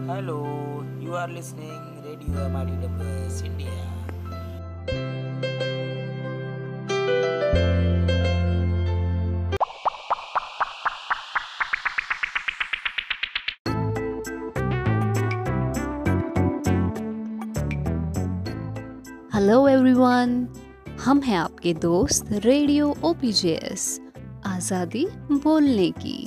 Hello, you are listening Radio MIDWS India. Hello everyone, हम हैं आपके दोस्त रेडियो OPJS, आज़ादी बोलने की।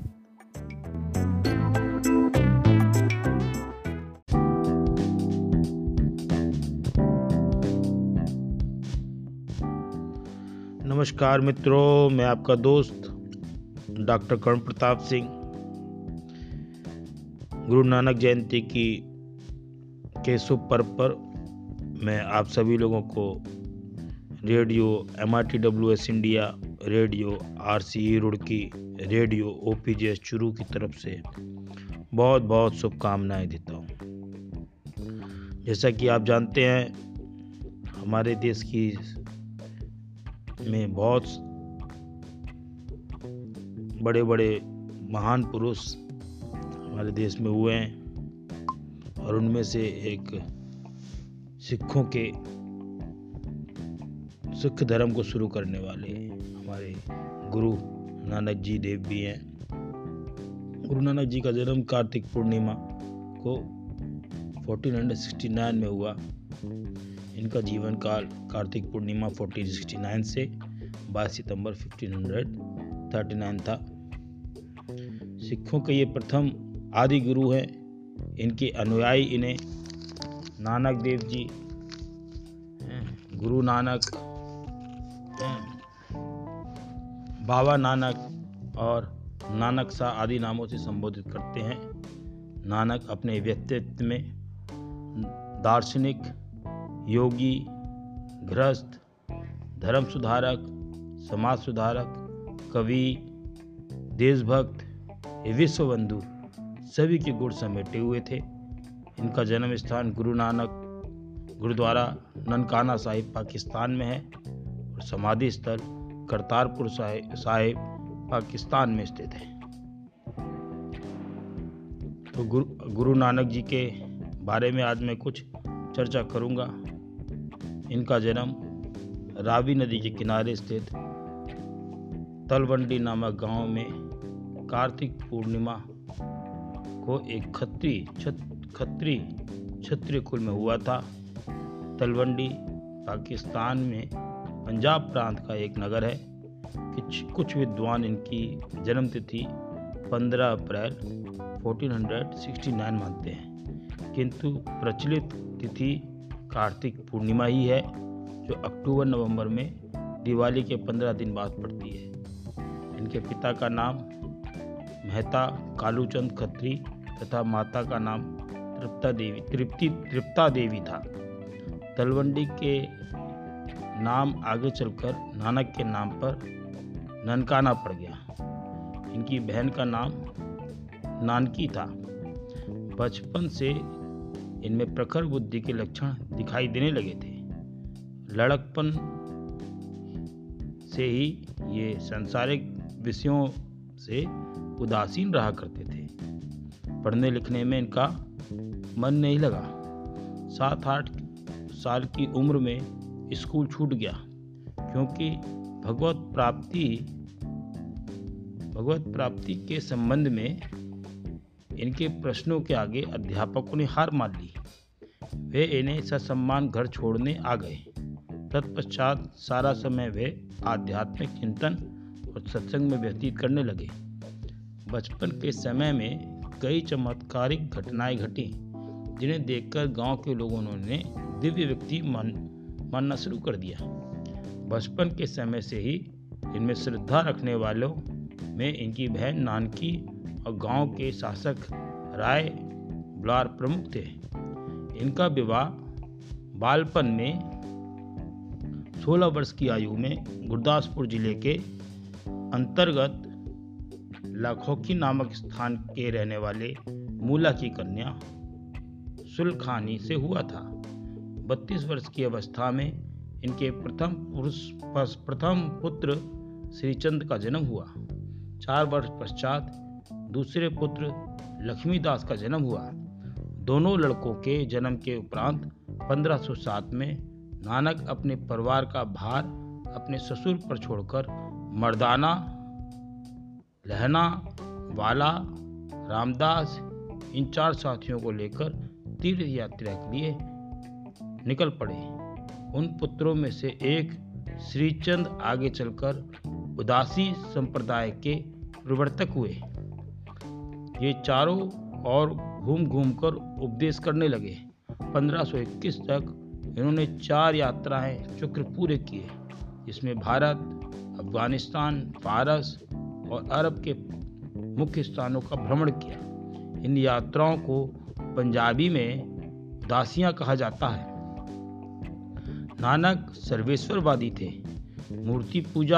नमस्कार मित्रों, मैं आपका दोस्त डॉक्टर कर्ण प्रताप सिंह। गुरु नानक जयंती के शुभ पर्व पर मैं आप सभी लोगों को radio MITWS India, radio RCE Roorkee, radio OPJS Churu की तरफ से बहुत बहुत शुभकामनाएं देता हूँ। जैसा कि आप जानते हैं, हमारे देश की में बहुत बड़े बड़े महान पुरुष हमारे देश में हुए हैं और उनमें से एक सिख धर्म को शुरू करने वाले हमारे गुरु नानक जी देव भी हैं। गुरु नानक जी का जन्म कार्तिक पूर्णिमा को 1469 में हुआ। इनका जीवन काल कार्तिक पूर्णिमा 1469 से 22 सितंबर 1539 था। सिखों के ये प्रथम आदि गुरु हैं। इनके अनुयायी इन्हें नानक देव जी, गुरु नानक, बाबा नानक और नानक शाह आदि नामों से संबोधित करते हैं। नानक अपने व्यक्तित्व में दार्शनिक, योगी, गृहस्थ, धर्म सुधारक, समाज सुधारक, कवि, देशभक्त, विश्वबंधु सभी के गुण समेटे हुए थे। इनका जन्म स्थान गुरु नानक गुरुद्वारा ननकाना साहिब पाकिस्तान में है और समाधि स्थल करतारपुर साहिब पाकिस्तान में स्थित है। तो गुरु नानक जी के बारे में आज मैं कुछ चर्चा करूंगा। इनका जन्म रावी नदी के किनारे स्थित तलवंडी नामक गांव में कार्तिक पूर्णिमा को एक क्षत्रिय कुल में हुआ था। तलवंडी पाकिस्तान में पंजाब प्रांत का एक नगर है। कुछ विद्वान इनकी जन्म तिथि 15 अप्रैल 1469 मानते हैं, किंतु प्रचलित तिथि कार्तिक पूर्णिमा ही है, जो अक्टूबर-नवंबर में दिवाली के 15 दिन बाद पड़ती है। इनके पिता का नाम मेहता कालूचंद खत्री तथा माता का नाम तृप्ता देवी था। तलवंडी के नाम आगे चलकर नानक के नाम पर ननकाना पड़ गया। इनकी बहन का नाम नानकी था। बचपन से इनमें प्रखर बुद्धि के लक्षण दिखाई देने लगे थे। लड़कपन से ही ये सांसारिक विषयों से उदासीन रहा करते थे। पढ़ने लिखने में इनका मन नहीं लगा। 7-8 साल की उम्र में स्कूल छूट गया, क्योंकि भगवत प्राप्ति के संबंध में इनके प्रश्नों के आगे अध्यापकों ने हार मान ली। वे इन्हें ससम्मान घर छोड़ने आ गए। तत्पश्चात सारा समय वे आध्यात्मिक चिंतन और सत्संग में व्यतीत करने लगे। बचपन के समय में कई चमत्कारिक घटनाएं घटी, जिन्हें देखकर गांव के लोगों ने दिव्य व्यक्ति मानना शुरू कर दिया। बचपन के समय से ही इनमें श्रद्धा रखने वालों में इनकी बहन नानकी और गांव के शासक राय बुलार प्रमुख थे। इनका विवाह बालपन में 16 वर्ष की आयु में गुरदासपुर जिले के अंतर्गत लाखोकी नामक स्थान के रहने वाले मूला की कन्या सुलखानी से हुआ था। 32 वर्ष की अवस्था में इनके प्रथम पुत्र श्रीचंद का जन्म हुआ। 4 वर्ष पश्चात दूसरे पुत्र लक्ष्मीदास का जन्म हुआ। दोनों लड़कों के जन्म के उपरांत 1507 में नानक अपने परिवार का भार अपने ससुर पर छोड़कर मर्दाना, लहना, वाला, रामदास इन 4 साथियों को लेकर तीर्थ यात्रा के लिए निकल पड़े। उन पुत्रों में से एक श्रीचंद आगे चलकर उदासी संप्रदाय के प्रवर्तक हुए। ये चारों और घूम घूम कर उपदेश करने लगे। 1521 तक इन्होंने 4 यात्राएं चक्र पूरे किए, जिसमें भारत, अफगानिस्तान, फारस और अरब के मुख्य स्थानों का भ्रमण किया। इन यात्राओं को पंजाबी में उदासियां कहा जाता है। नानक सर्वेश्वरवादी थे, मूर्ति पूजा।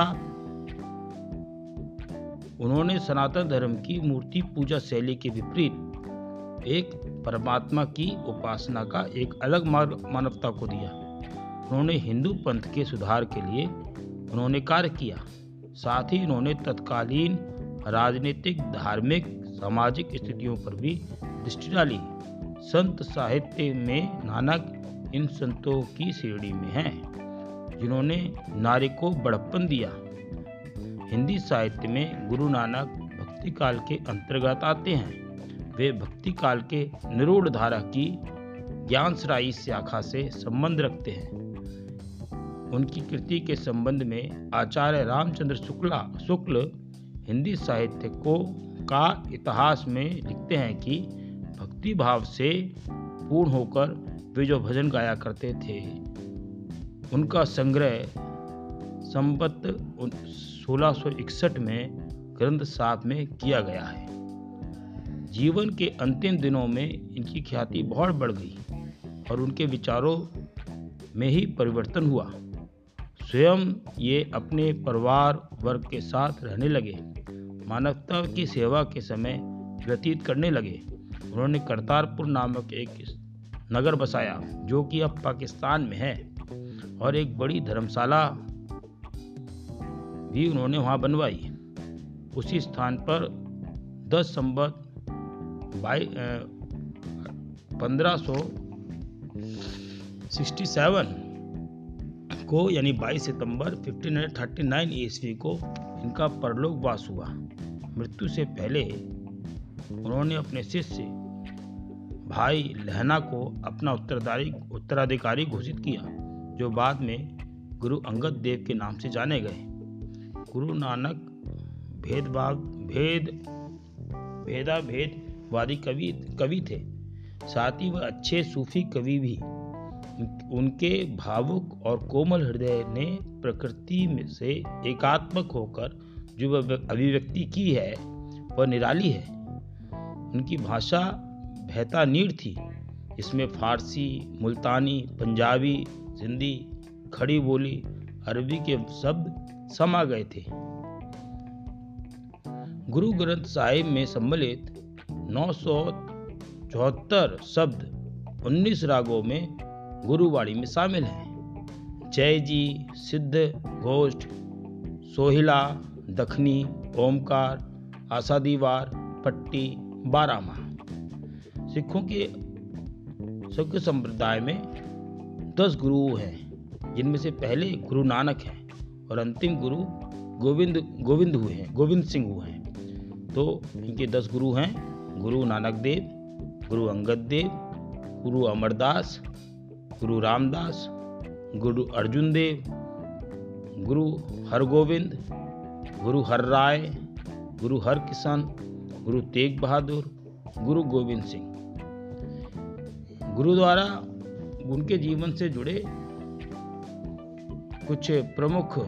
उन्होंने सनातन धर्म की मूर्ति पूजा शैली के विपरीत एक परमात्मा की उपासना का एक अलग मार्ग मानवता को दिया। उन्होंने हिंदू पंथ के सुधार के लिए उन्होंने कार्य किया। साथ ही उन्होंने तत्कालीन राजनीतिक, धार्मिक, सामाजिक स्थितियों पर भी दृष्टि डाली। संत साहित्य में नानक इन संतों की श्रेणी में हैं जिन्होंने नारी को बड़प्पन दिया। हिंदी साहित्य में गुरु नानक भक्ति काल के अंतर्गत आते हैं। वे भक्ति काल के निरूढ़ धारा की ज्ञानसराई शाखा से संबंध रखते हैं। उनकी कृति के संबंध में आचार्य रामचंद्र शुक्ल हिंदी साहित्य का इतिहास में लिखते हैं कि भक्ति भाव से पूर्ण होकर वे जो भजन गाया करते थे, उनका संग्रह संवत 1661 में ग्रंथ साहब में किया गया है। जीवन के अंतिम दिनों में इनकी ख्याति बहुत बढ़ गई और उनके विचारों में ही परिवर्तन हुआ। स्वयं ये अपने परिवार वर्ग के साथ रहने लगे, मानवता की सेवा के समय व्यतीत करने लगे। उन्होंने करतारपुर नामक एक नगर बसाया, जो कि अब पाकिस्तान में है, और एक बड़ी धर्मशाला भी उन्होंने वहां बनवाई। उसी स्थान पर 10 संवत 1567 को यानी 22 सितंबर 1539 ईस्वी को इनका परलोकवास हुआ। मृत्यु से पहले उन्होंने अपने शिष्य भाई लहना को अपना उत्तराधिकारी घोषित किया, जो बाद में गुरु अंगद देव के नाम से जाने गए। गुरु नानक भेदवादी कवि थे, साथ ही वह अच्छे सूफी कवि भी। उनके भावुक और कोमल हृदय ने प्रकृति में से एकात्मक होकर जो अभिव्यक्ति की है वह निराली है। उनकी भाषा भैतानीर थी, इसमें फारसी, मुल्तानी, पंजाबी, सिंधी, खड़ी बोली, अरबी के शब्द समा गए थे। गुरु ग्रंथ साहिब में सम्मिलित 974 शब्द 19 रागों में गुरुवाणी में शामिल हैं। जय जी, सिद्ध, घोष्ठ, सोहिला, दखनी, ओमकार, आसादीवार, पट्टी, बारामा। सिख संप्रदाय में 10 गुरु हैं, जिनमें से पहले गुरु नानक हैं और अंतिम गुरु गोविंद सिंह हुए हैं। तो इनके 10 गुरु हैं: गुरु नानक देव, गुरु अंगद देव, गुरु अमरदास, गुरु रामदास, गुरु अर्जुन देव, गुरु हरगोविंद, गुरु हरराय, गुरु हरकिशन, गुरु तेग बहादुर, गुरु गोविंद सिंह। गुरु द्वारा उनके जीवन से जुड़े कुछ प्रमुख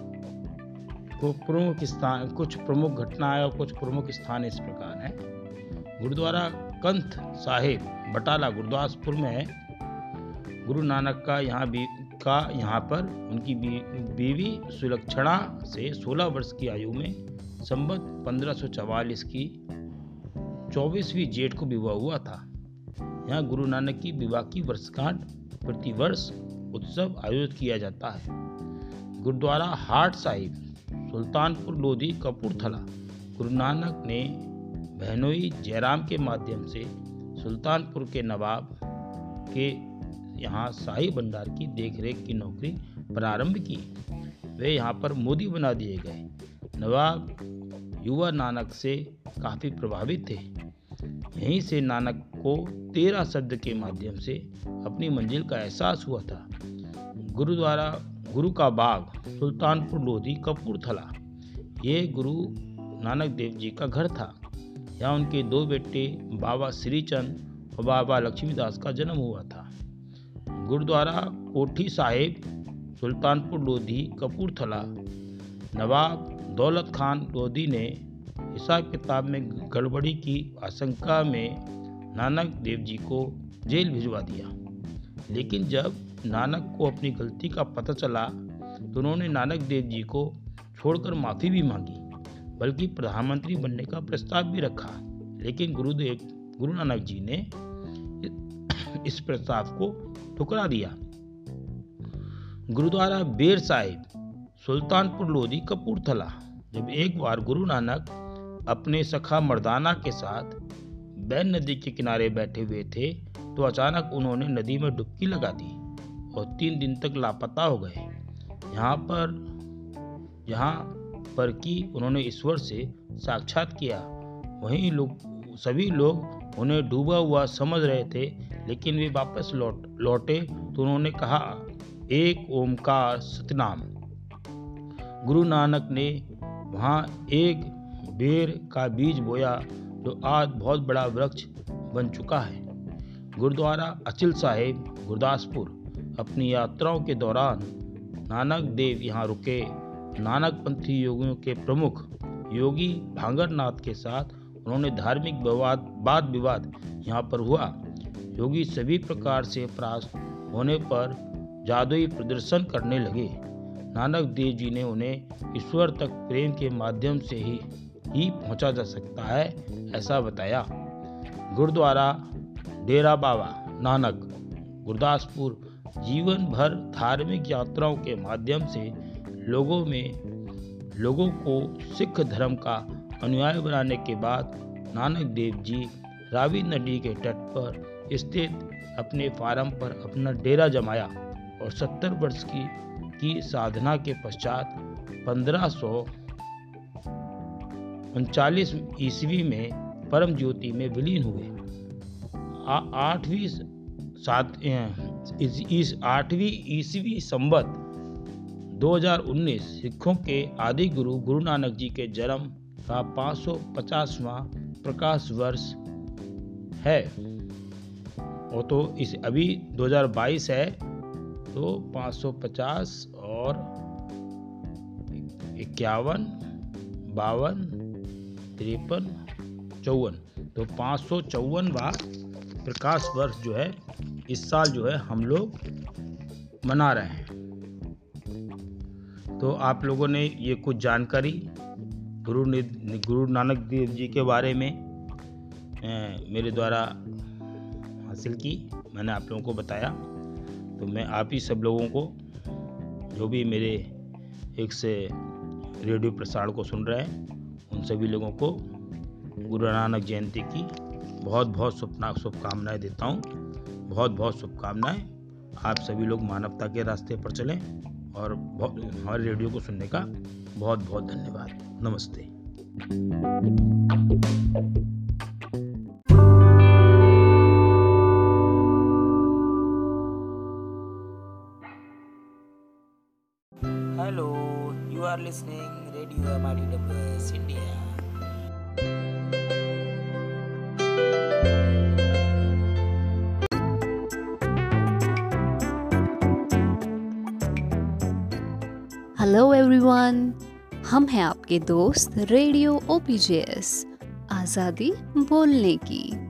घटनाएं और कुछ प्रमुख स्थान इस प्रकार हैं। गुरुद्वारा कंथ साहिब बटाला गुरदासपुर में है। गुरु नानक का यहाँ पर उनकी बीवी सुलक्षणा से 16 वर्ष की आयु में संवत 1544 की 24वीं जेठ को विवाह हुआ था। यहाँ गुरु नानक की विवाह की वर्षगांठ प्रतिवर्ष उत्सव आयोजित किया जाता है। गुरुद्वारा हाट साहिब सुल्तानपुर लोधी कपूरथला गुरु नानक ने बहनोई जयराम के माध्यम से सुल्तानपुर के नवाब के यहाँ शाही भंडार की देखरेख की नौकरी प्रारंभ की। वे यहाँ पर मोदी बना दिए गए। नवाब युवा नानक से काफ़ी प्रभावित थे। यहीं से नानक को 13 शब्द के माध्यम से अपनी मंजिल का एहसास हुआ था। गुरुद्वारा गुरु का बाग, सुल्तानपुर लोधी, कपूरथला, ये गुरु नानक देव जी का घर था। यहाँ उनके 2 बेटे बाबा श्रीचंद और बाबा लक्ष्मीदास का जन्म हुआ था। गुरुद्वारा कोठी साहिब, सुल्तानपुर लोधी, कपूरथला, नवाब दौलत खान लोधी ने हिसाब किताब में गड़बड़ी की आशंका में नानक देव जी को जेल भिजवा दिया। लेकिन जब नानक को अपनी गलती का पता चला तो उन्होंने नानक देव जी को छोड़कर माफ़ी भी मांगी, बल्कि प्रधानमंत्री बनने का प्रस्ताव भी रखा। लेकिन गुरु नानक जी ने इस प्रस्ताव को ठुकरा दिया। गुरुद्वारा बेर साहिब, सुल्तानपुर लोधी, कपूरथला। जब एक बार गुरु नानक अपने सखा मर्दाना के साथ बैन नदी के किनारे बैठे हुए थे तो अचानक उन्होंने नदी में डुबकी लगा दी और 3 दिन तक लापता हो गए। यहाँ पर कि उन्होंने ईश्वर से साक्षात किया। वहीं सभी लोग उन्हें डूबा हुआ समझ रहे थे, लेकिन वे वापस लौटे तो उन्होंने कहा, एक ओमकार सतनाम। गुरु नानक ने वहाँ एक बेर का बीज बोया जो आज बहुत बड़ा वृक्ष बन चुका है। गुरुद्वारा अचिल साहिब, गुरदासपुर। अपनी यात्राओं के दौरान नानक देव यहाँ रुके। नानकपंथी योगियों के प्रमुख योगी भांगरनाथ के साथ उन्होंने धार्मिक वाद विवाद यहाँ पर हुआ। योगी सभी प्रकार से परास्त होने पर जादुई प्रदर्शन करने लगे। नानक देव जी ने उन्हें ईश्वर तक प्रेम के माध्यम से ही पहुंचा जा सकता है, ऐसा बताया। गुरुद्वारा डेरा बाबा नानक, गुरदासपुर। जीवन भर धार्मिक यात्राओं के माध्यम से लोगों को सिख धर्म का अनुयायी बनाने के बाद नानक देव जी रावी नदी के तट पर स्थित अपने फार्म पर अपना डेरा जमाया और 70 वर्ष की साधना के पश्चात 1539 ईस्वी में परम ज्योति में विलीन हुए। 8वीं ईस्वी संवत 2019 सिखों के आदि गुरु नानक जी के जन्म का 550वां प्रकाश वर्ष है। और तो इस अभी 2022 है तो 550 और 51, 52, 53, 54 तो 554वां प्रकाश वर्ष जो है इस साल जो है हम लोग मना रहे हैं। तो आप लोगों ने ये कुछ जानकारी गुरु नानक देव जी के बारे में मेरे द्वारा हासिल की, मैंने आप लोगों को बताया। तो मैं आप ही सब लोगों को, जो भी मेरे एक से रेडियो प्रसारण को सुन रहे हैं, उन सभी लोगों को गुरु नानक जयंती की बहुत बहुत शुभकामनाएं देता हूँ। बहुत बहुत शुभकामनाएं। आप सभी लोग मानवता के रास्ते पर चलें और हमारे रेडियो को सुनने का बहुत बहुत धन्यवाद। नमस्ते। Hello, you are listening Radio MIDWS India. Hello everyone, हम हैं आपके दोस्त रेडियो OPJS, आज़ादी बोलने की।